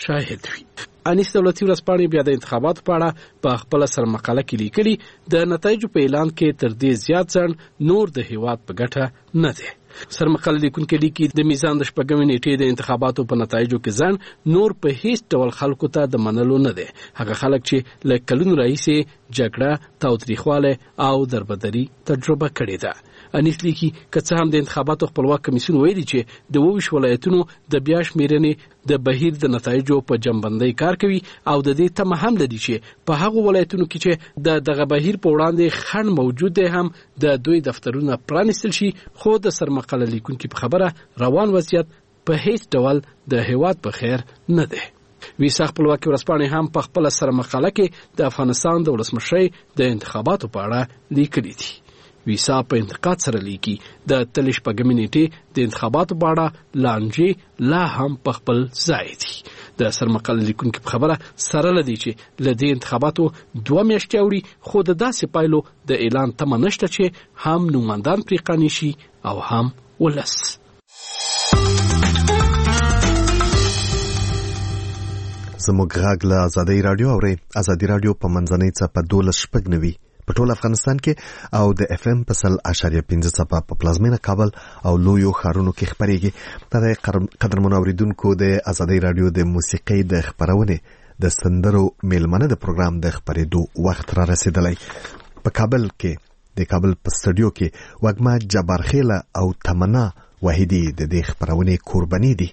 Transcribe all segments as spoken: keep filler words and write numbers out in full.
شاهد وي. انیس دولتي ورځپاڼې بیا د انتخاباتو په اړه په خپل سر مقاله کې لیکلي د نتایجو په اعلان کې تر دې زیات ځنډ نور د هیواد په ګټه نه دی. سر مقاله لیکونکي لیکي د میزان د شپږمې نیټې د انتخاباتو په نتایجو کې ځنډ نور په هیڅ ډول خلکو ته د منلو نه دی. هغه خلک چې له کلونو راهیسې جګړه، تاوتریخواله او دربدري تجربه کړې ده. انیس لیکي که څه هم د انتخاباتو خپلواک کمیسیون ویلي چې د اووه ولایتونو د بیا شمیرنې د بهیر د نتایجو په جنبندۍ کار کوي او د دې تمه هم لري چې په هغو ولایتونو کې چې د دغه بهیر په وړاندې خنډ موجود دی هم د دوی دفترونه پرانیستل شي. خو د سرمقاله لیکونکي په خبره روان وضعیت په هیڅ ډول د هیواد په خیر نه دی. ویسا خپلواکي ورځپاڼې هم په خپل سرمقاله کې د افغانستان د ولسمشرۍ د انتخاباتو په اړه لیکلي دي. ویسا په انتقاد سره لیکي د تل شپږمې نیټې د انتخاباتو په اړه لانجې لا هم په خپل ځای دي. د سرمقاله لیکونکي په خبره سره لدی چې له دې انتخاباتو دوه میاشتې وړي خو د داسې پایلو د اعلان تمه نشته چې هم نوماندان پرې قانع شي او هم ولس. زموږ غږ له ازادي رادیو اوري. ازادي رادیو په منځنۍ څپه دولس شپږ نوي په ټول افغانستان کې او د اف ام په سل اشاریه پنځه څپه په پلازمینه کابل او لویو ښارونو کې خبرېږي. د قدرمنو اوریدونکو د ازادي رادیو د موسیقۍ د خبرونې د سندرو میلمنه د پروګرام د خبرېدو وخت را رسیدلی. په کابل کې د کابل په سټوډیو کې وګما جبارخیله او تمنا وحیدی د دې خبرونې قرباني دي.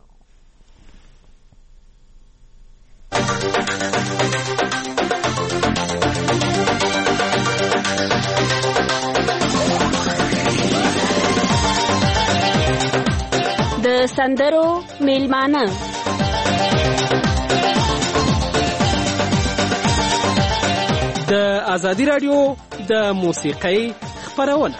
د سندرو میلمانه د ازادي رادیو د موسیقۍ خبرونه.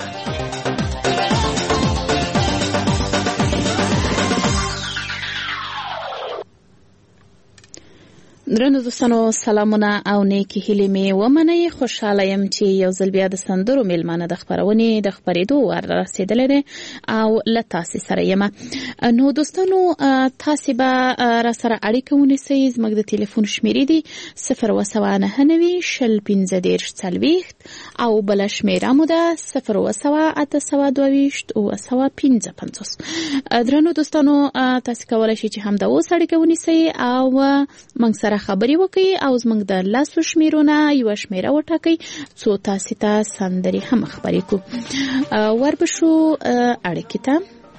درنو دوستانو سلامونه او نیکی هیلې مې ومنئ. خوشاله یم چې یو ځل بیا د سندرو میلمانه د خبرونې د خبرېدو ور رسیدلی دی او له تاسې سره یم. نو دوستانو تاسې به را سره اړیکه ونیسئ. زموږ د تلیفون شمیرې دي صفر اووه سوه نهه نوي شل پنځه دېرش څلوېښت او بله شمیره مو ده صفر اووه سوه اته سوه دوه ویشت اووه سوه پنځه پنځوس. درنو دوستانو تاسې کولی شئ چې همدا اوس اړیکه ونیسئ او موږ سره خبرې وکړي او زموږ د لاسو شمیرونه یوه شمیره وټاکئ څو تاسې ته سندرې هم خبرې کړو. وربشو اړیکې ته.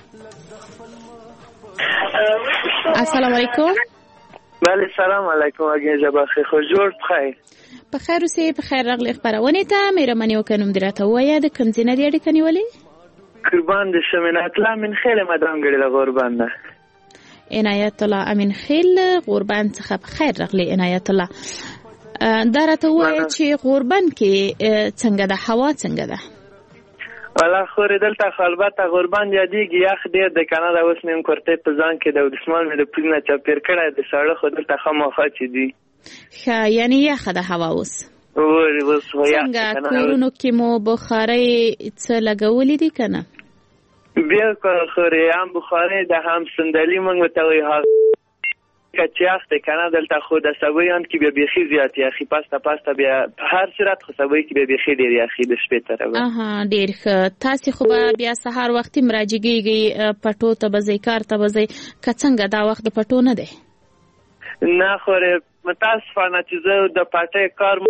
السلام علیکم. بله سلام علیکم. اگه جبخی خوش جور بخیر. بخیر اوسئ. بخیر راغلی خبرونې ته. مهرباني وکړئ نوم دې راته ووایه. د کوم ځای نه دې اړیکه نیولې؟ قربان دې شم. عنایت الله امین خیل مدام ګړی له غوربند ده. عنایت الله امین خیل غوربند څخه بخیر راغلی عنایت الله. دا راته ووایه چې غوربند کې څنګه ده، هوا څنګه ده؟ والا خورې دلته خو البته غوربند یادېږي، یخ ډېر دی که نه. دا اوس مې هم کورتۍ په ځان کې د ودسمال مې د پوز نه چاپېر کړی د ساړه خو دلته خامخا چې دي. ښه یعنې یخه ده هوا اوس؟ اوس خو یخ څنګه کورونو کې مو بخارۍ څه لګولې دي که نه؟ بالکل خورې هم بخارۍ ده هم صندلي موږ ورته وایو. که چې یخ دی که نه دلته خو د سبویان کې بیا بیخي زیات یخي پسته پسته بیا په هر صورت خو سبوی کې بیا بیخي ډېر یخي د شپې طرفه. اها ډېر ښه. تاسې خو به بیا سهار وختي مراجعېږئ پټو ته به ځئ کار ته به ځئ که څنګه دا وخت د پټو نه دی؟ نه خورې متاسفانه چې زه د پټۍ کار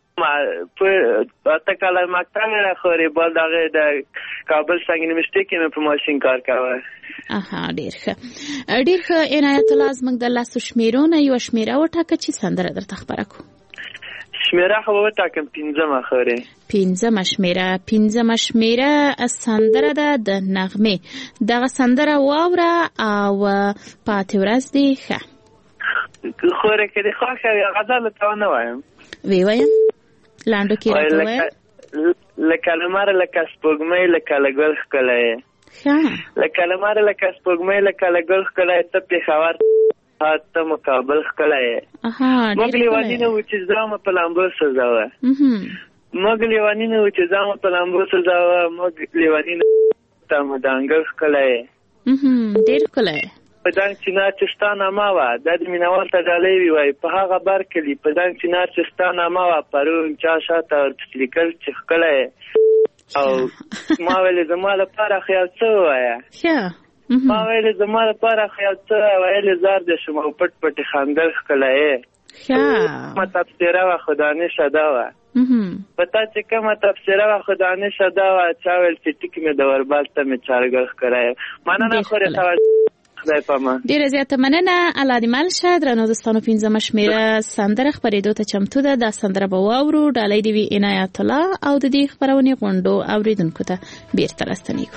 په اته کاله مکتب نه خورې بل دغه د کابل سنگ یونیورسټي کې مې په ماشین کار کوه. اها ډېر ښه ډېر ښه. عنایت الله زموږ د لاسو شمیرو نه یوه شمیره وټاکه چې سندره درته خبره کړو. شمیره خو به وټاکم پنځمه خورې. پنځمه شمیره. پنځمه شمیره سندره ده د نغمې. دغه سندره واوره او پاتې ورځ دې ښه. خورې که دې خوښه وي غزل ته ونه وایم. وی وایم لانډو کې راته ووایم. لکه لمر لکه سپوږمۍ لکه له ګل ښکلی یې. لکه لمر لکه سپوږمۍ لکه له ګل ښکلی یې. ته پېښور ته مقابل ښکلی یې. موږ لیوني نه وو چې ځان په لامبو سوځوه. موږ لیوني نه وو چې ځان په لامبو سوځوه. موږ لیوني نه ته مو د انګړ ښکلی یې. ډېر ښکلی یې. په دنګ چنار چې ستا نامه وه دا د مینوال ته ډالۍ وي وایي په هغه بر کلي په دنګ چنار چې ستا نامه وه پرون چا شاته ورپسې لیکل چې ښکلی او ما ویلې زما لپاره خیال څه ووایه ما ویلې زما لپاره خیال څه ویلې زار دې شم او پټ پټې خندل ښکلی ما تفسیره وه خو دانشه دا وه په تا چې کومه تفسیره وه خو دانشه دا وه چا ویل چې ټیک مې د وربال ته مې چارګل ښکلی مننه خورې خبر ډیره زیاته مننه. الله دې مل شه. درنو دوستانو پنځمه شمېره سندره خپرېدو ته چمتو ده. دا سندره به واورو. ډالۍ دې وي عنایت الله او د دې خپرونې غونډو اوریدونکو ته بیرته راستنیږو.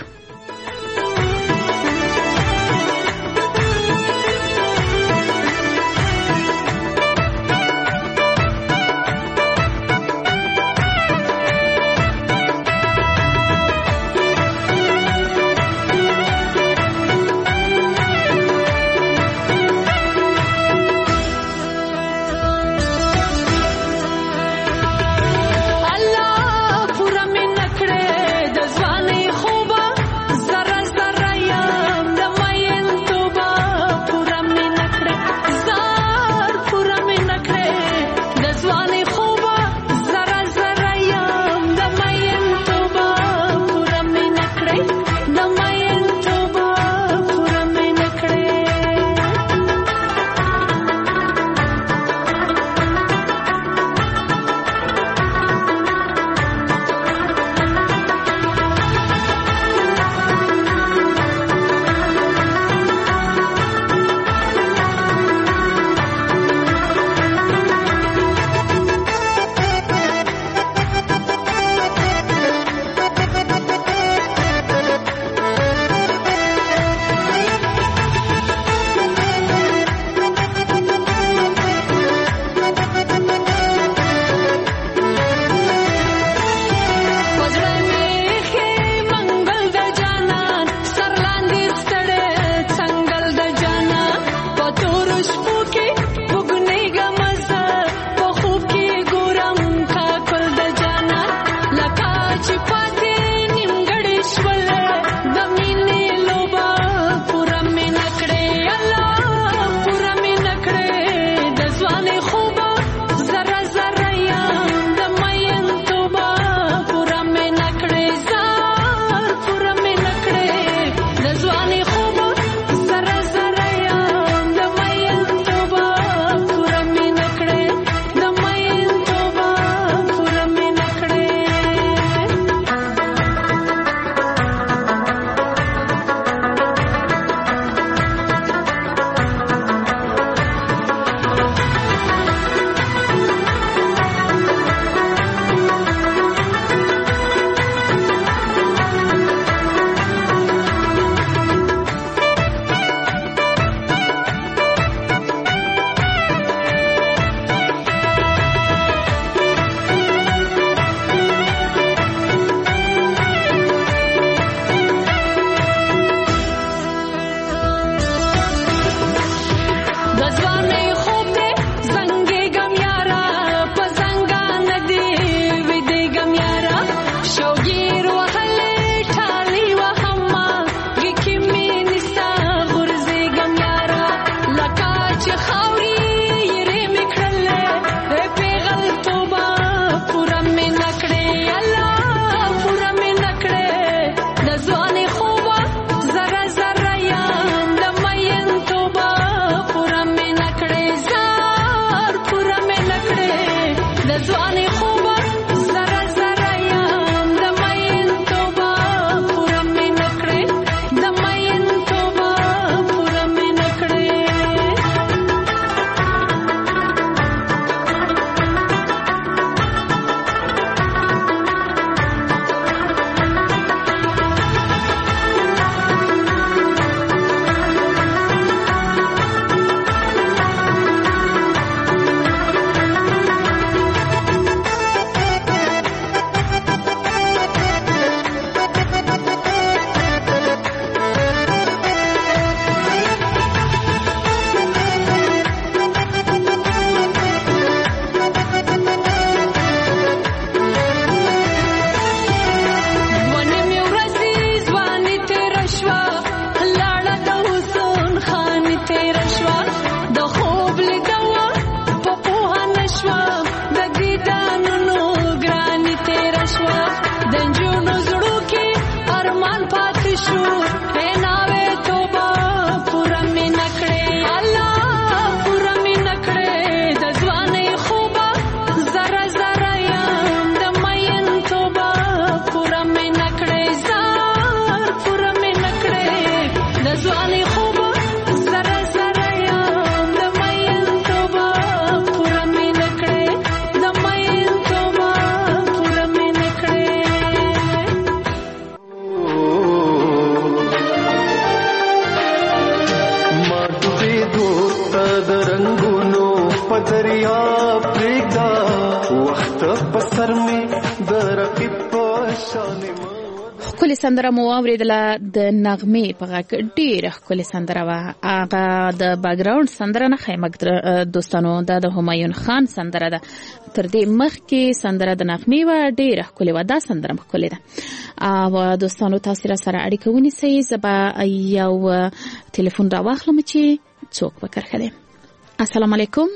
ښکلې سندره مو واورېدله د نغمې په غږ ډېره ښکلې سندره وه. هغه د باګراونډ سندره نه ښیمک دوستانو دا د همایون خان سندره ده. تر دې مخکې سندره د نغمې وه ډېره ښکلې وه. دا سندره هم ښکلې ده. او دوستانو تاسې را سره اړیکه ونیسئ. زه به یو تلیفون راواخلم چې څوک به کرښه دی. السلام علیکم.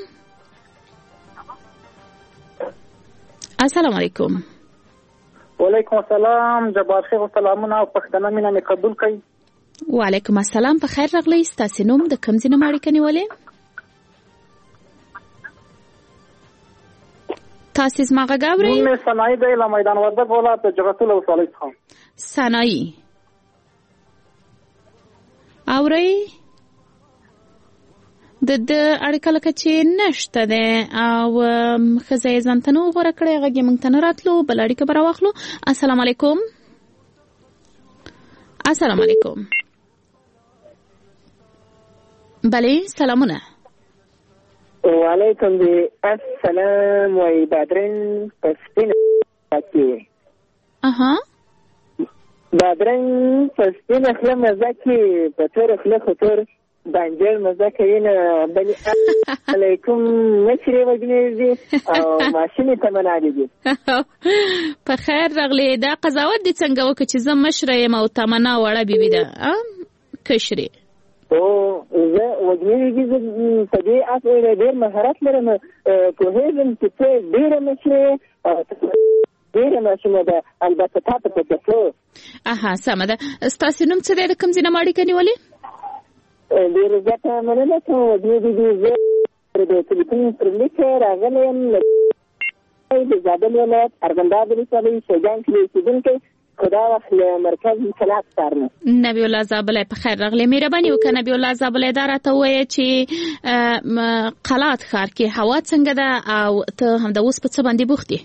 السلام علیکم. وعلیکم السلام. جبار خیر سلامونه او پښتنه مینه مې قبول کړئ. وعلیکم السلام. په خیر راغلی. ستاسو نوم د کوم ځای نه اړیکه نیولې؟ تاسو زما غږ اورئ؟ نوم مې ثنایي دی له میدان وردګ ولایت د جغتول ولسوالۍ څخه. ثنایي اورئ؟ د د اړیکه لکه چې نشته ده او ښځه یې ځان ته نه غوره کړی غږ یې موږ ته نه راتلو. بل اړیکه به راواخلو. السلام علیکم. السلام علیکم. بله سلامونه. وعلیکم السلام. وای بادرنګ په سپینه کې اها بادرنګ په سپینه خوله مزه کې په توره خوله خو تور بانجر مزه کوي نه. بلې علیکم مشرې وګنیزي او ماشینې تمنا دي. په خیر راغلی. دا قضاوت دې څنګه وکړه چې زه مشره یم او تمنا وړه بیبي ده کشرې؟ او زه وګنیزي په دې اصل ډېر مهارت لرم. پوهېږم چې ته ډېره مشرې او ډېره ماشینه ده. البته تا ته په کتو. اها سمه ده. ستاسو نوم څه دی؟ د کوم ځای نه اړیکه نیولې؟ ډېره زیاته مننه کوم. دې دې زه د تلیفون پر لیکه راغلی یم د زابل ولایت ارغنداب ولسوالۍ شیګان کلي اوسېدونکی. خو دا وخت له مرکز کلات ښار نه. نبی الله زابلی په خیر راغلی. مهرباني وکړه نبی الله زابلی دا راته ووایه چې قلات ښار کې هوا څنګه ده او ته همدا اوس په څه باندې بوخت یې؟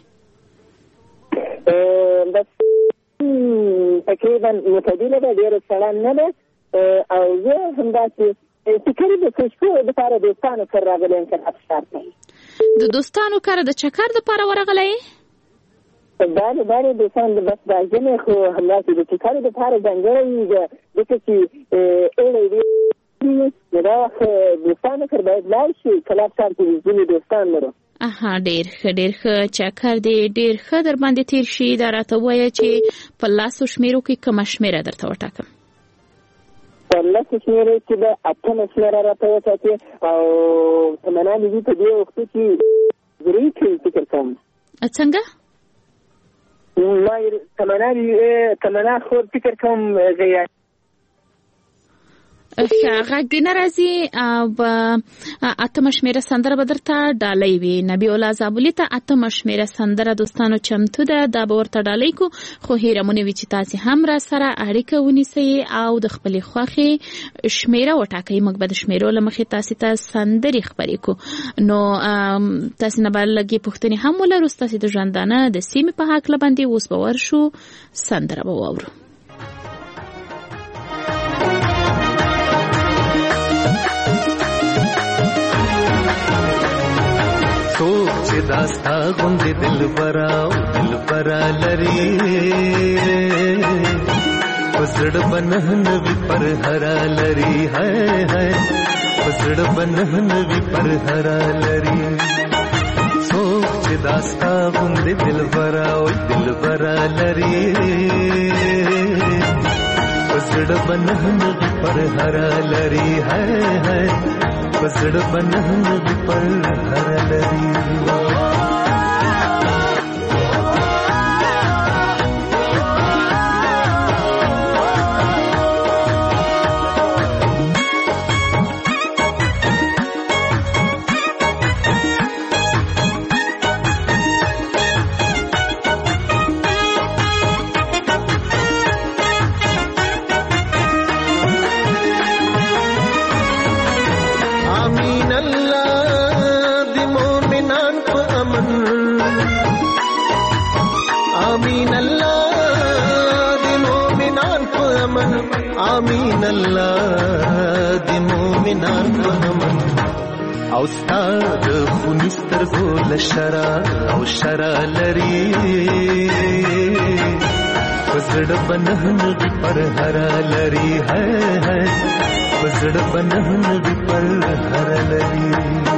بس تقریبا معتدله ده. ډېره سړه نه ده او زه همداسې فکر د کشکو دپاره دوستانو سره راغلی یم کلات ښار ته. د دوستانو کره د چکر دپاره ورغلی یې؟ بله بله دوستان د بس دا ژمې خو همداسې د چکر دپاره ځانګړی وي ځکه چې اوړی ډېر نو دا وخت دوستانو سره باید لاړ شي. کلات ښار کې ځینې دوستان لرو. اها ډېر ښه ډېر ښه. چکر دې ډېر ښه در باندې تېر شي. دا راته ووایه چې په لاسو شمېرو کې کومه شمېره درته وټاکم؟ په لاسو شمېرې کې به اتمه شمېره راته وټاکې او تمنا مې په دې وختو کې زرې کې فکر کوم. څنګه؟ ما تمنا تمنا خو فکر کوم غیر غږ دې نه راځي او اتمه شمېره سندره به درته ډالۍ وي. نبي الله زابلي ته اتمه شمېره سندره دوستانو چمتو ده. دا به ورته ډالۍ کو. خو هیره مو نه وي چې تاسې هم را سره اړیکه ونیسئ او د خپلې خوښې شمېره وټاکئ. موږ به د شمېرو له مخې تاسې ته سندرې خپرې کو. نو تاسې نه به لږې پوښتنې هم ولرو ستاسې د ژوندانه د سیمې په هکله باندې. اوس به ورشو سندره به واورو. څوک چې داستا غوندې دلبره او دلبره لري په زړه به نه نوي پر هره لري. هی هی په زړه به نه نوي پر هره لري. څوک چې داستا غوندې دلبره او دلبره لري په زړه به نه نوي پر هره لري. هی هی پزړ بنهن وی پر هر لري آمین الله د مومنان په امن او ستاد خونستر ګول شرا او شرا لري پسړ بنهن وی پر هر لري ہے ہے پسړ بنهن وی پر هر لري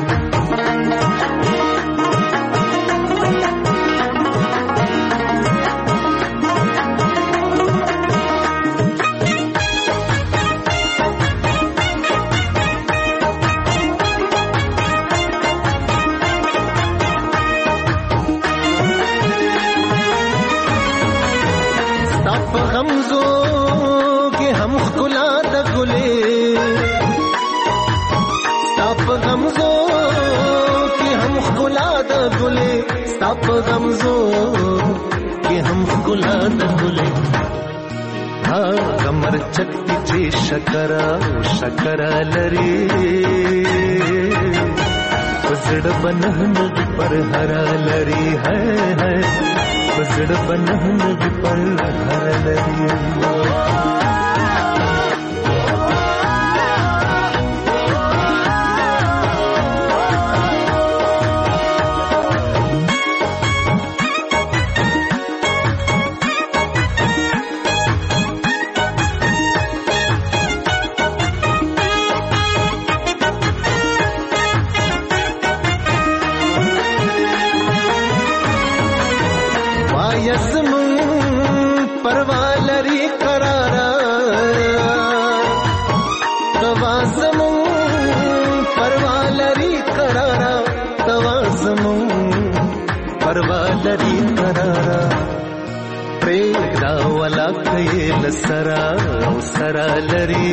ساپ غمزو کہ ہم گلا دگلے ہاں غمر چکتی چی شکرا شکرا لری پزڑ بنہن وی پر ہرا لری ہے ہے پزڑ بنہن وی پر ہرا لری لری قرارا پریگدا ولا کیل سرا او سرا لری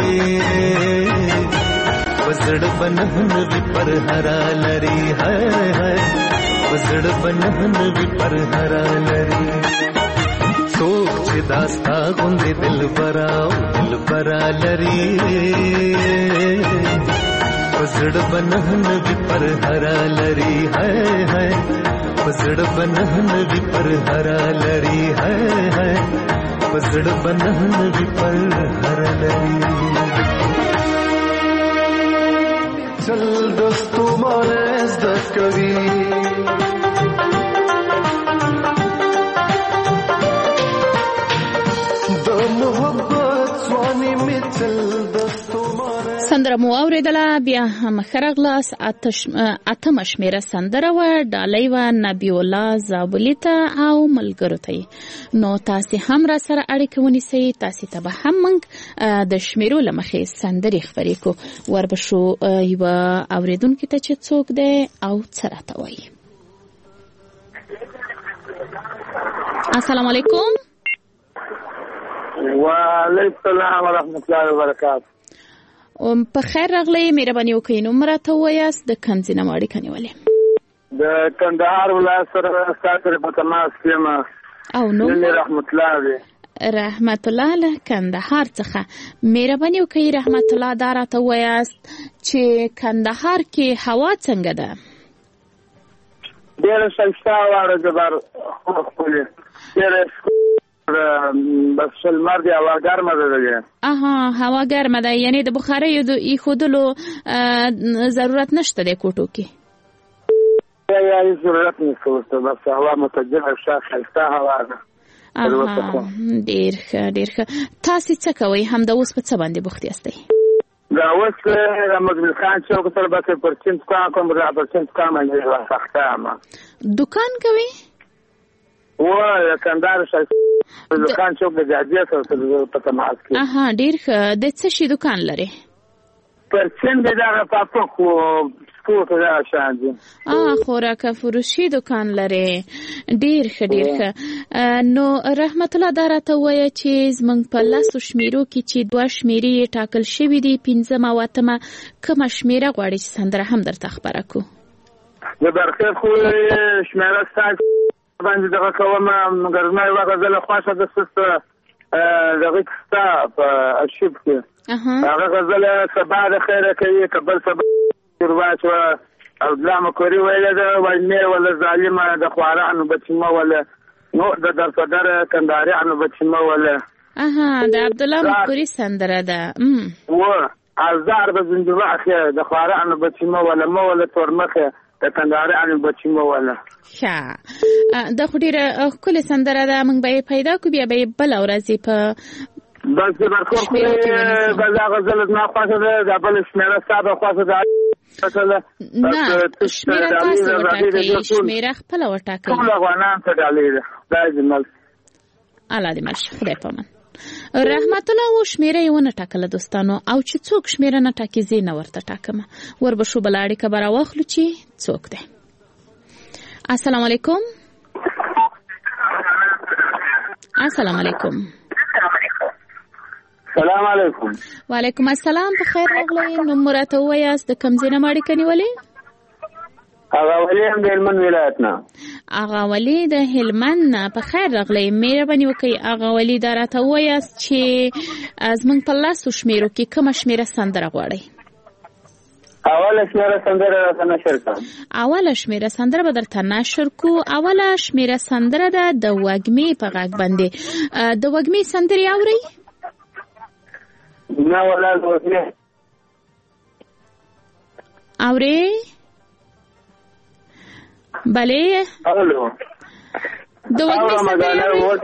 پزړ بنهن وی پر هرا لری ہے ہے پزړ بنهن وی پر هرا لری سوچ داستا غوند دل برا دل برا لری پزړ بنهن وی پر هرا لری ہے ہے پزړ بنهن وی پر هرا لری ہے ہے پزړ بنهن وی پر هرا لری چل دوستو مالز دس کوي د محبت سواني می چل دوستو سندره مو اوریدله بیا هم خرغلاس اتش اتم شمیره سندره و ډالۍ و نبی الله زابلی ته او ملګرو ته نو تاسو هم را سره اړیکه ونیسئ تاسو ته به هم موږ د شمیرو لمخې سندرې خبرې کو وربشو یو اوریدونکو ته چې څوک دی او څه راته وایي السلام علیکم وعلیکم السلام ورحمۃ اللہ وبرکاتہ په خیر راغلی مهرباني وکړئ نو مرته وایاست د کوم ځای نه مو اړیکه نیولې د کندهار ولایت سره ستاسو په تماس یم او نو رحمت الله دی رحمت الله له کندهار څخه مهرباني وکړئ رحمت الله دا راته وایاست چې کندهار کې هوا څنګه ده ډېره ښایسته هوا ده جبار ښکلې ډېره بس المر دی هوا ګرمه ده دیگه آها هوا ګرمه ده یعنی د بخاری د ایخودلو ضرورت نشته د کوټو کې یا یا ضرورت نشته بس هوا متجهه ښایسته هوا ده ډیر ښه ډیر ښه تاسو څه کوئ هم د اوس په څه باندې بوخت یاستئ دا اوس رمضان خان چوک سره بس پرچین کار کوم را پرچین کار باندې واسخته ما دکان کوي و کندهار شای دکان چوک د جاجیه سره په تماس کې اها ډیر ښه د څه شي دکان لري پرسنټ دا پاپو کو سپورت دا شان دي اه خوراک فروشي دکان لري ډیر ښه ډیر ښه نو رحمت الله دراته وایي چې زمنګ په لاسو شمیرو کې چې دوه شمیرې ټاکل شوې دي پنځه ماواتمه کوم شمیره غواړي چې سندره هم درته خبره کو د برخه خو شمیره ستاسو باندې دغه کومه مګر ما یو غزل خاصه د سست دغه ستا په ارشیف کې هغه غزل سبا د خیره کوي قبل سبا ورواچ او دلامه کوي ویل دا وایي ولا ظالمه د خوارانو بچمه ولا نو د درصدر کندارانو بچمه ولا اها د عبد الله مکوري سندره ده و ازار به زندوه اخی د خوارانو بچمه ولا مو ولا تورمخه د کندارانو بچمه ولا ښه د خډيره کله سندره ده موږ به پیدا کو بیا به بل ورځي په بس د برخور خو غزا غزل نه خاصه ده د بل شمیره صاحب خاصه ده نه شمیره تاسو ورټاکئ شمیره خپل ورټاکئ ټول افغانان ته ډالې ده دا جمل الله دې مل خدای پامن رحمت الله و شمیره یو نه ټاکله دوستانو او چې څوک شمیره نه ټاکي زی نه ورته ټاکم ور به شو بلاړی کبره واخلو چې څوک ده السلام علیکم السلام علیکم السلام علیکم وعلیکم السلام په خیر راغلی نو مراته وایاست د کمزینه ماړی کني ولی اغا ولی هم د هلمند ولایت نه اغا ولی د هلمند نه په خیر راغلی مهرباني وکړئ اغا ولی دا راته وایاست چې زموږ په لاسو شمیرو کې کومه شمیره سندره غواړئ اوله شمیره سندره راته نشر کوم اوله شمیره سندره به درته نشر کو اوله شمیره سندره ده د وږمې په غږ باندې د وږمې سندرې اورئ نه ولا دوسنه اوري بله الو د وږمې سندره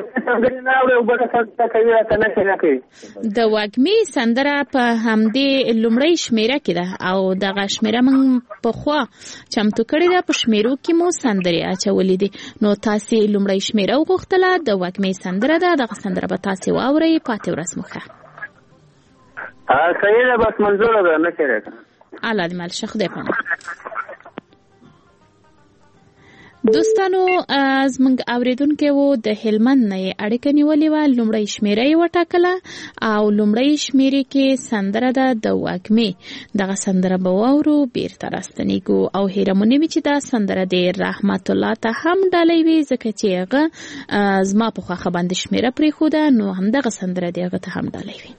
د وږمې سندره په همدې لومړی شمیره کې ده او دغه شمیره موږ په خوا چمتو کړې ده په شمیرو کې مو سندرې اچولې دي نو تاسې لومړی شمیره وغوښتله د وږمې سندره ده دغه سندره به تاسې واورئ پاتې ورځ مو ښه صحیح ده بس منظوره ده نه کېږي الله دې مل شه خدای پامه دوستانو زموږ اوریدونکو وو د هلمند نه اړیکه نیولې وه لومړی شمیره یې وټاکله او لومړی شمیرې کې سندره ده د وږمې دغه سندره به واورو بیرته راستنیږو او هیره مو نه وي چې دا سندره د رحمت الله ته هم ډالۍ وي ځکه چې هغه زما په خوښه باندې شمیره پرېښوده نو همدغه سندره د هغه ته هم ډالۍ وي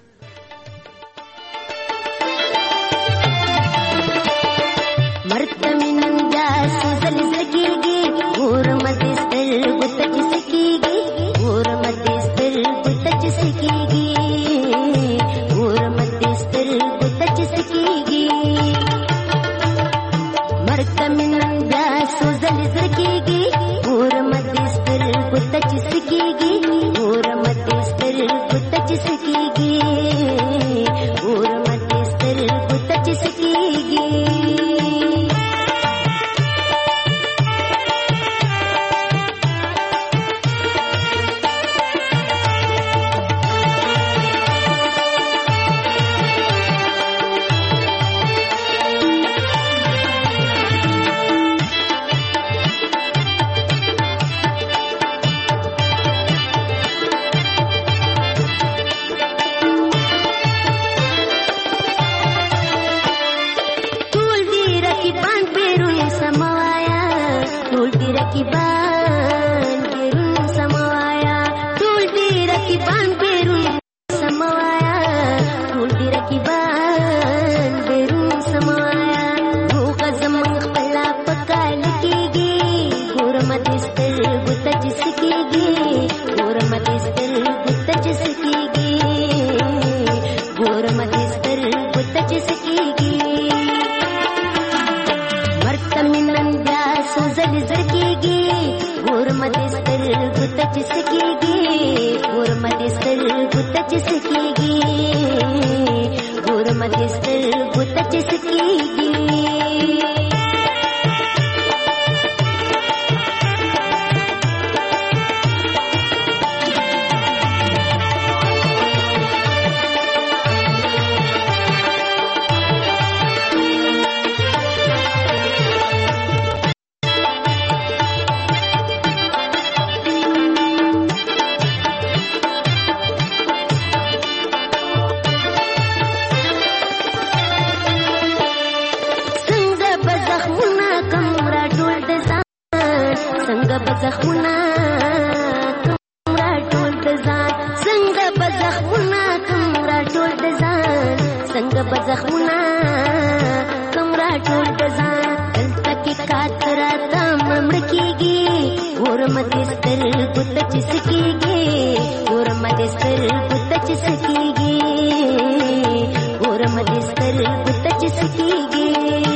بزخمونه کمرا ټول د ځان څنګه بزخمونه کمرا ټول د ځان څنګه بزخمونه کمرا ټول د ځان دلته کې کاترا تم مړ کېږي ورم دې سترګو ته چې سکېږي ورم دې سترګو ته چې سکېږي ورم دې سترګو ته چې سکېږي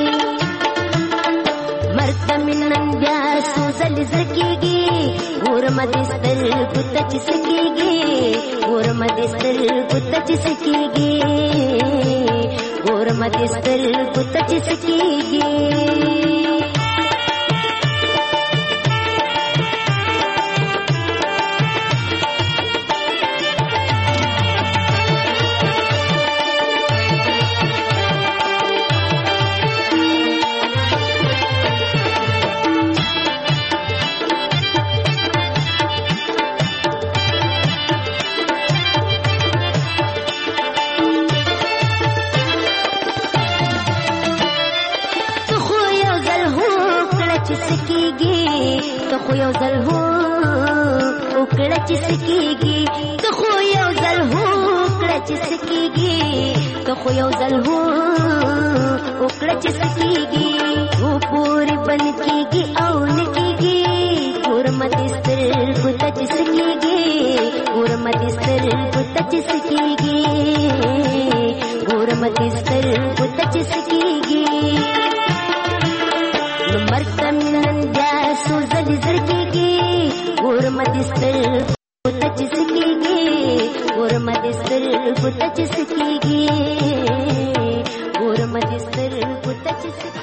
مرته مې نن بیا سوزل زکېږي ورم دې سترګو ته چې سکېږي ورم دې سترګو ته چې سکېږي ورم دې سترګو ته چې سکېږي خو یو ځل هو وکړه چې سکېږي ته خو یو ځل هو وکړه چې سکېږي ته خو یو ځل هو وکړه چې سکېږي و پورې بند کېږي او نه کېږي ګورم دې سترګو ته چې سکېږي ګورم دې سترګو ته چې سکېږي ګورم دې سترګو ته چې سکېږي نو مرته مې نن بیا سوزل زړګېږي ورم دې سترګو ته چې سکېږي ورم دې سترګو ته چې سکېږي ورم دې سترګو ته چې سکېږي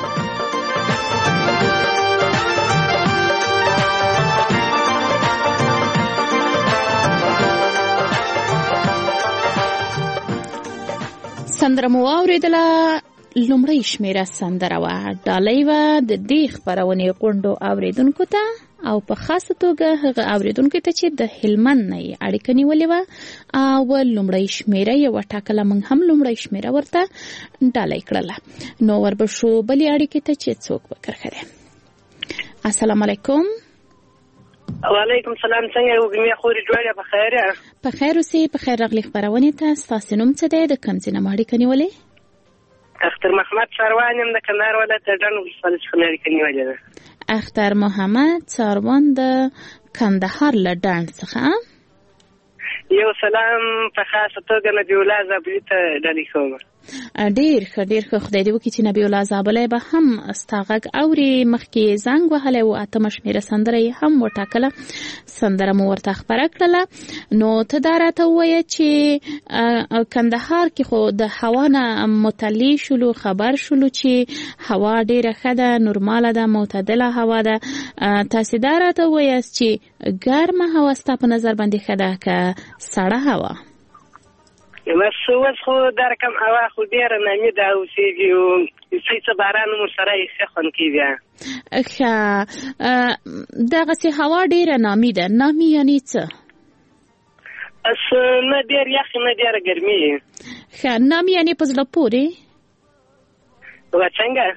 سندره مو واورېدله لومړی شمیره سندره وه ډالۍ وه د دې خپرونې غونډو اورېدونکو ته او په خاصه توګه هغه اورېدونکو ته چې د هلمند نه یې اړیکه نیولې وه او لومړی شمیره یې وټاکله موږ هم لومړی شمیره ورته ډالۍ کړله نو وربشو بلې اړیکې ته چې څوک به کرښه السلام علیکم وعلیکم سلام څنګه یو ګمې خوري جوړه په خیر په خیر اوسې په خیر راغلی خپرونې ته ستاسو نوم څه دی د کوم ځای نه مو اړیکه نیولې اختر محمد ساروان یم د کندهار ولایت ډنډ ولسوالۍ څخه اړیکه نیولې ده اختر محمد ساروان د کندهار له ډنډ څخه یو سلام په خاصه توګه نبی الله زابلي ته ډالۍ کوم ډیر ښه ډیر ښه خدای دې وکړي چې نبی الله زابلی به هم ستا غږ اوري مخکې زنګ وهلی و اتمه شمېره سندره یې هم وټاکله سندره مو ورته خپره کړله نو ته دا راته ووایه چې کندهار کې خو د هوا نه مطلع شولو خبر شولو چې هوا ډیره ښه ده نورماله ده معتدله هوا ده تاسې دا راته ووایاست چې ګرمه هوا ستا په نظر باندې ښه ده که سړه هوا بس اوس خو دا رقم هوا خو ډېره نامي ده اوسېږي او څه څه باران مو سره یې ښه خوند کوي ښه دغسې هوا ډېره نامي ده نامي یعنې څه بس نه ډېر یخ نه ډېره ګرمي ښه نامي یعنې په زړه پورې و څنګه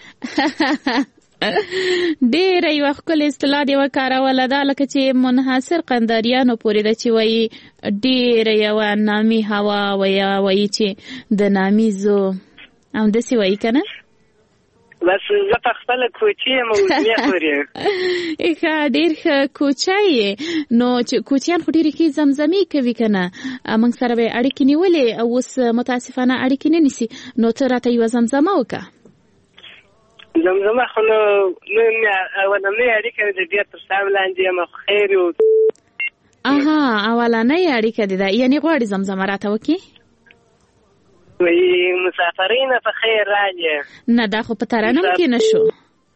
ډېره یوه ښکلې اصطلاح دې وکاروله دا لکه چې منحصر قنداریانو پورې ده چې وایي ډېره یوه نامي هوا ویا وایي چې د نامیزو همداسې وایي که نه بس زه په خپله کوچي یم او زمې خورې ښه ډېر ښه کوچی یې نو چې کوچیان خو ډېرې ښې زمزمې کوي که نه موږ سره به یې اړیکې نیولې او اوس متاسفانه اړیکې نه نیسي نو ته راته یوه زمزمه وکړه زمزمه خو نو اولنۍ اړیکه د ډېر تر سام لاندې یم خو خیر و اها اولنۍ اړیکه دې ده یعنې غواړې زمزمه راته وکړي وایي مسافرینه په خیر راغلې نه دا خو په ترنم کې نه شو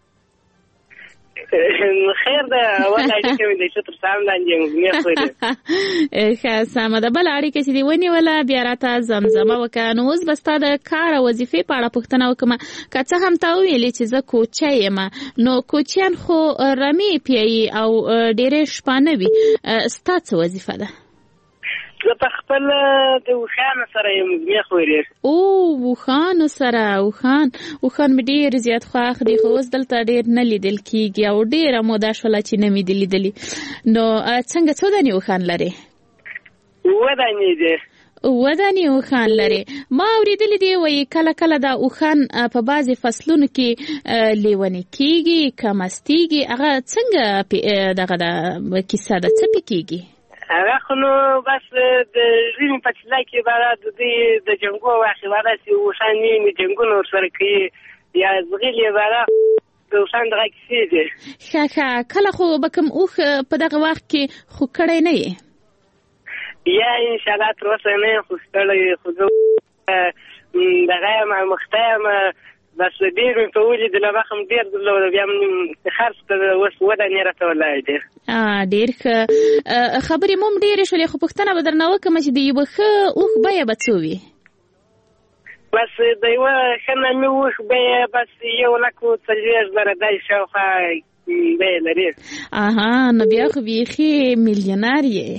خیر ده اوله اړیکه مې د ښه تر سام لاندې یم زمې خورې ښه سمه ده بله اړیکه چې دې ونیوله بیا راته زمزمه وکړه نو اوس به ستا د کار او وظیفې په اړه پوښتنه وکړم که څه هم تا وویلې چې زه کوچی یم نو کوچیان خو رمې پیایي او ډېرې شپانه وي ستا څه وظیفه ده زه په خپل د اوښانو سره یم مېخ ورېږ. او اوښانو سره اوښان اوښان مې ډېر زیات خوښ دي، خو اوس دلته ډېر نه لیدل کېږي او ډېره موده شوله چې نه مې دي لیدلي. نو څنګه څو دانې اوښان لرې؟ اووه دانې دي. اووه دانې اوښان لرې. ما اورېدلي دي وایي کله کله دا اوښان په بعضې فصلونو کې لیونې کېږي، کمستېږي. هغه څنګه دغه ده کیسه ده، څه پې کېږي؟ هغه خو نو بس د ژمي په چله کې به د دوی د جنګو وخت به داسې اوښان وي جنګونه ورسره کوي یا زغیل یې به د اوښان دغه کیسې دي. ښه ښه کله خو به کوم اوښ په دغه وخت کې خو کړی نه یې؟ یا انشاءالله تر اوسه نه یم خو ستړی خو زه دغه یم مخته یم بس ډېر مې په ولیدل هغه هم ډېر درلود بیا م خرڅ ته اوس اووه دانې راته ولاړې دي. ډېر ښه خبرې مو هم ډېرې شولې خو پوښتنه به درنه وکړم چې د یوه ښه اوښ بیه به څو وي؟ بس د یوه ښه نامي اوښ بیه بس یو لک و څلوېښت زره داسې شاوخوا بیه لري. اها نو بیا خو بیخي میلیونر یې.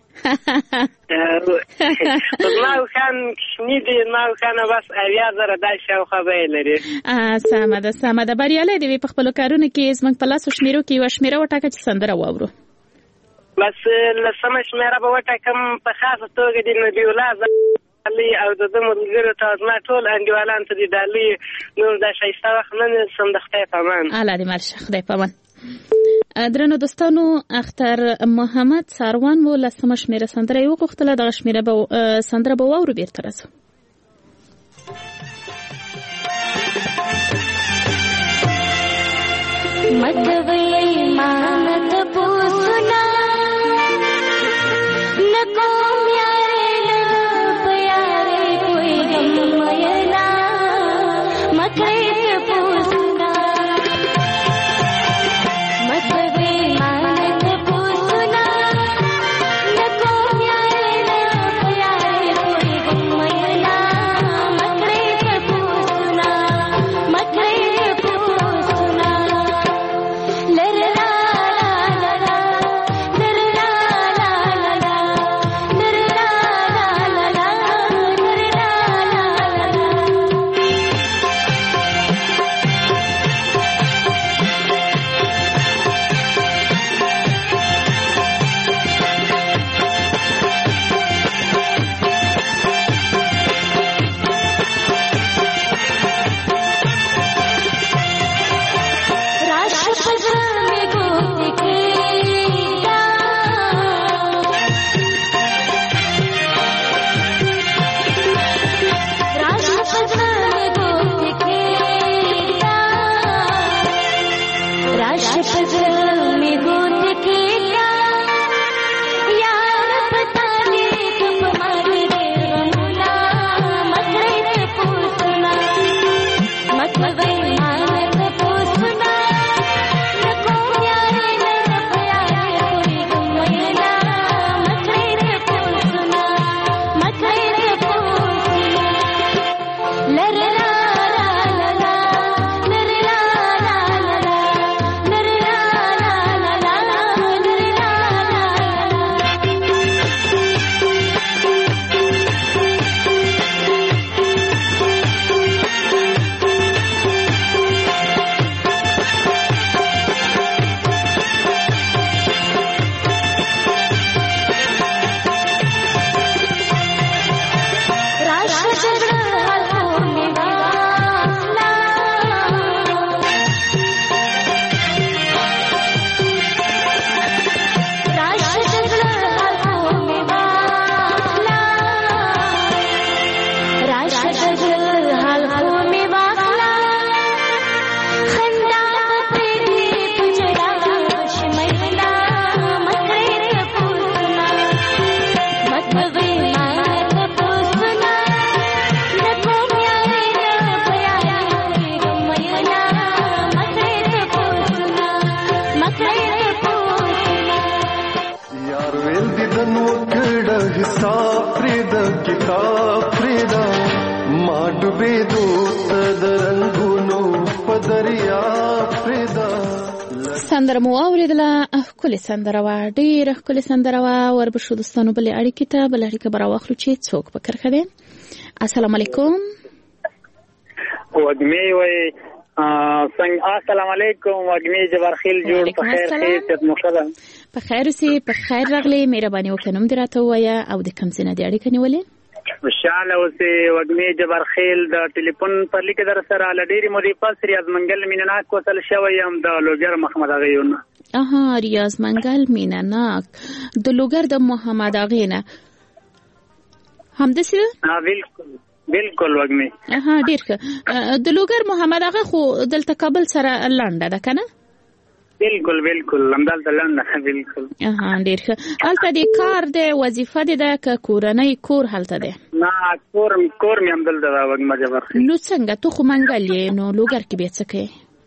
زما اوښان کوچني دي، زما اوښانه بس اویا زره داسې شاوخوا بیه لري. سمه ده سمه ده بریالی دې وي په خپلو کارونو کې. زموږ په لاسو شمېرو کې یوه شمېره وټاکه چې سندره واورو. بس لسمه شمېره به وټاکم په خاصه توګه د نبي الله ډالۍ او د ده ملګرو ته زما ټول انډیوالانو ته د ډالۍ نور دا ښایسته وخت نه نیسم د خدای په امان. الله دې مل شه خدای په امان. درنو دوستانو اختر محمد ساروان مو لسمه شمېره سندره یې وغوښتله. دغه شمېره به سندره به واورو بیرته راځو. متوي مانت پوسنا نکو میارے پیارے کوئی غم مینا مکے پوسنا متوي مانت پوسنا نکو میارے پیارے کوئی غم مینا مکے پوسنا مکے پوسنا لرلا سندره مو اوریدله ښکلې سندره وه ډېره ښکلې سندره وه. وربشو دوستانو بلې اړیکې ته بله اړیکه به راواخلو چې څوک په کرښه دی. السلام علیکم. وږمې وایي څنګه السلام علیکم وږمې جبارخیل جوړ په خیر خیر مخدم په خیر اوسې په خیر راغلې. مهرباني وکړه نوم دې راته ووایه او د کوم ځای نه دې اړیکه نیولې؟ خوشحاله اوسې وږمې جبارخیل د ټلیفون پر لیک در سره له ډېرې مودې پس ریاض منګل مینناک وصل شوی یم د لوګر محمد اغې نه. اها ریاض منګل مینناک د لوګر د محمد اغې نه همداسې ده؟ بالکل بالکل وږمې. اها ډېر ښه. د لوګر محمد اغه خو دلته کابل سره لنډه ده که نه؟ بالکل بالکل همدلته لنډه ده. بالکل. اها ډېر ښه. هلته د کار دی وظیفه دې ده که کورنۍ کور هلته دی؟ نه کور کور مې همدلته ده وږمه جبارخیل. نو څنګه ته خو منګل یې نو لوګر کې بیا څه کوې؟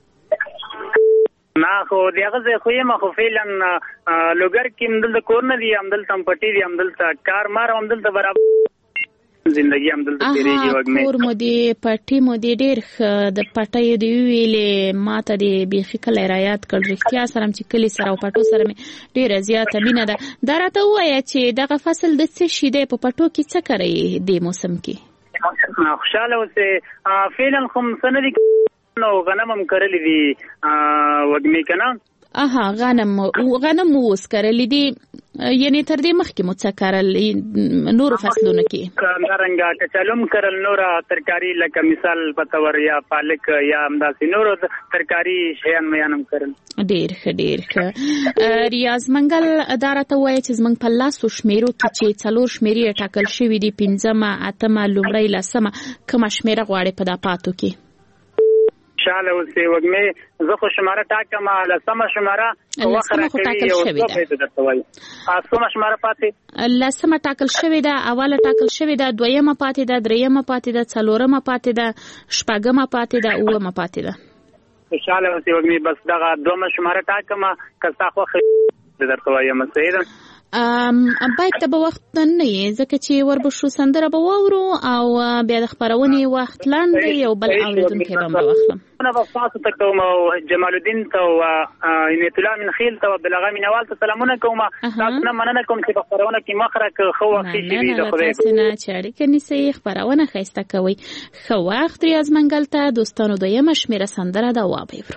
نه خو د هغه ځای خو یم خو فعلا لوګر کې همدلته کور نه دي همدلته هم پټي دي همدلته کار مار همدلته برابر زندگی هم دلته تیریږي وږمې. کور مو دې پټي مو دې ډېر ښه د پټیو دې وویلې ما ته دې بیخي کلی رایاد کړ. رښتیا سره چې کلي سره او پټو سره مې ډېره زیاته مینه ده. دا راته ووایه چې دغه فصل د څه شي دی په پټو کې څه کوئ دې موسم کې؟ خوشحاله اوسې فعلا خو څه نه دي نو غنم هم کرلي دي وږمې که نه. اها غنم غنم مو اوس کرلي دي یعنې تر دې مخکې مو څه کرل نورو فصلونو کې؟ همدارنګه کچالو هم کرل نوره ترکاري لکه مثال په طور یا پالک یا همداسې نورو ترکاري شیان میان هم کرل. ډېر ښه ډېر ښه. ریاض منګل دا راته ووایه چې زموږ په لسو شمېرو کې چې څلور شمېرې یې ټاکل شوي دي پنځمه اتمه لومړۍ لسمه کومه شمېره غواړې په دا پاتو کې؟ شاله اوسې وږمې زه خو شماره ټاکم لسمه شماره وخت راکوي یو څه پیدا درته وایي. کومه شماره پاتې؟ لسمه ټاکل شوې ده اوله ټاکل شوې ده دویمه پاتې ده دریمه پاتې ده څلورمه پاتې ده شپږمه پاتې ده اوومه پاتې ده. شاله اوسې وږمې بس دغه دومره شماره ټاکم که ستا خوښه درته وایم. صحیح ده. باید ته به وخت نه یې ځکه چې وربشو سندره به واورو او بیا د خپرونې وخت لنډ دی یو بل اورېدونکی به م راواخلم. نه به تاسو ته کوم او جمال الدین ته او عنایت الله من خیل ته او عبدالغا مینوال ته سلامونه کوم. تاسو نه مننه کوم چې په خپرونه کې مخ راکړه ښه وخت ایښي وي د خدای تاسې نه چې اړیکه نیسئ خپرونه ښایسته کوئ. ښه وخت ریاض منګل ته. دوستانو دویمه شمېره سندره ده وابه ورو.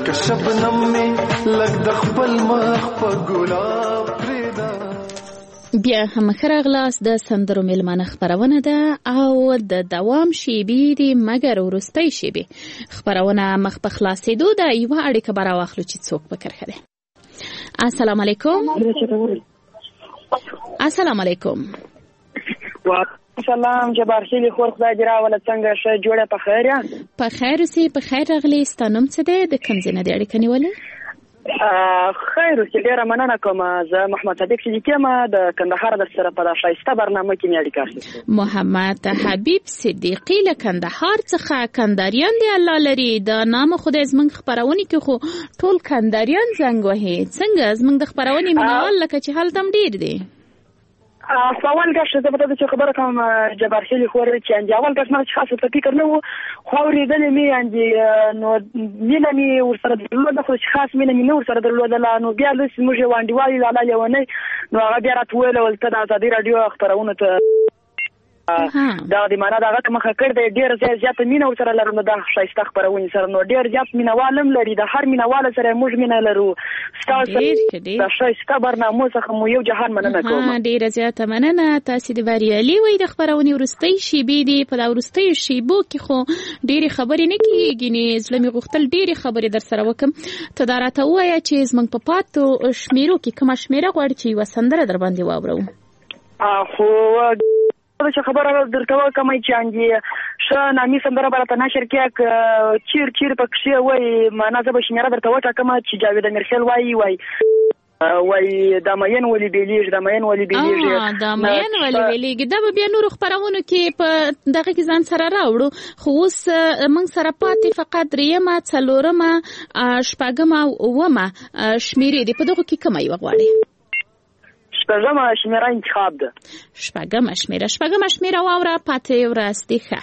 لکه شبنم می لک د خپل مخ په ګلاب پرېدا. بیا هم خراغلاس د سندرو میلمانه خبرونه ده او د دوام شیبې دي مګر ورستۍ شیبې خبرونه مخ په خلاصېدو ده. یوه اړیکه به راواخلو چې څوک په کرښه ده. السلام علیکم. السلام علیکم. سلام جبار خیلی خور خدای دې راوله څنګه ښه جوړه په خیر یا په خیر اوسې په خیر راغلی. ستا نوم څه دی؟ د کوم ځای نه دې اړیکه نیولې؟ خیر اوسې ډېره مننه کوم. زه محمد صدیق صدیقی یم د کندهار د سره په دا ښایسته برنامه کې مې اړیکه اخیستې. محمد حبیب صدیقی له کندهار څخه. کندهاریان دې الله لري د نامه خدای زموږ خپرونې کې خو ټول کندهاریان زنګ وهي. څنګه زموږ د خپرونې مینوال لکه چې هلته هم ډېر دی؟ اول گاش زه به تاسو خبره کوم جبار خیلی خور چې انځ اول گاش ما چې خاصه په فکر نه وو خو ورېدلې مې انځ نو مینه مې ورسره درلوده خو چې خاص مینه مې نه ورسره درلوده نو بیا لس موږ وانډیوالي لاله لیونی نو هغه بیا راته ویل ولته د ازادي رادیو خبرونه ته دا د معنا دغه مخه کړ د ډیر زیات مینه ورسره لرم د ښایسته خبرونه سره نو ډیر زیات مینوالم لري د هر مینوال سره موږ مینه لرو. تاسو د ښایسته برنامه څخه مو یو جهان مننه کوم. ډیر زیات مننه. تاسو د بریالي وي د خبرونه ورستۍ شیبې دي په دا ورستۍ شیبو کې خو ډیر خبرې نه کیږي نه زلمي غوښتل ډیر خبرې در سره وکم. ته دا راته وایې چې زمنګ په پاتو شمیرو کې کوم شمیره غواړي چې وسندره در باندې واورو؟ خو چې خبره درته کوم چې انجی ش نامي سندره برته نشر کې چیر چیر پکښې وای معنا زه به شمیره درته وټاکم چې جاوید امیرخیل وای وای وای د مین ولی بیلیږي د مین ولی بیلیږي د مین ولی بیلیږي دا به بیا نور خبرونه کې په دغه کې ځان سره راوړو. خو اوس موږ سره پاتې فقط دریمه څلورمه شپږمه اومه شمیرې دي. په دغه کې کومه یو غواړي؟ شپږمه شمیره انتخاب ده. شپږمه شمیره شپږمه شمیره واوره پاتې ورځ دی. ښه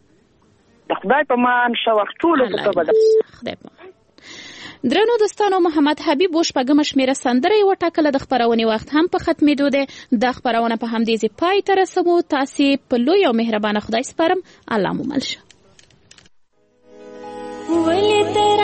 د خدای په مان ښه وخت ټولو ته به ده. خدای په مان. درنو دوستانو محمد حبیب و شپږمه شمیره سندره یې وټاکله. د خپرونې وخت هم په ختمېدو دی. دا خپرونه په همدې ځای پای ته رسوو. تاسې په لوی او مهربانه خدای سپارم. الله مو مل شه. ولې